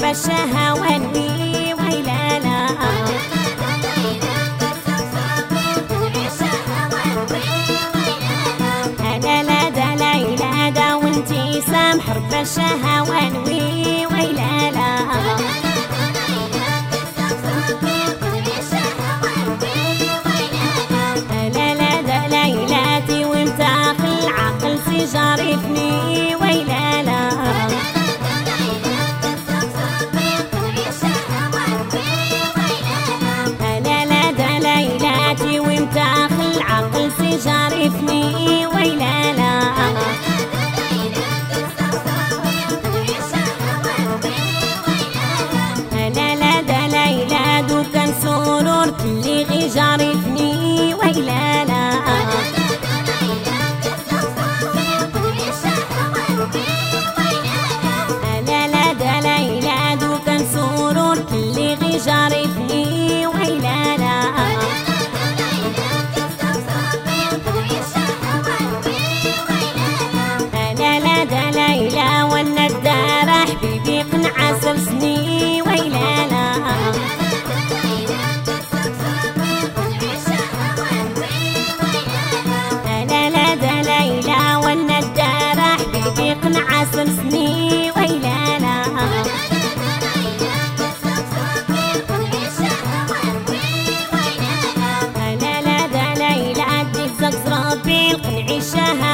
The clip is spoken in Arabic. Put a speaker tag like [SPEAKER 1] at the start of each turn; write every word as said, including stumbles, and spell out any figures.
[SPEAKER 1] الشهوان وي ويلالا أنا لا دا ليلى دا وانتي سامح رب الشهوان وي ويلالا أنا لا دا ليلاتي ومتاخ العقل سيجارفني ويلالا ومتاخ العقل سيجارفني ويلالا أنا لا دا ليلى دو كان سرور كلي غي جارفني ويلالا أنا لا دا ليلى دو كان سرور كلي غي جارفني ويلالا وانا الدار حبيبي قنع عشر سنين ويلالا انا لا دا ليلى وانا الدار حبيبي قنع عشر سنين ويلالا انا لا دا ليلى ديك زقز ربي القنعي الشهوان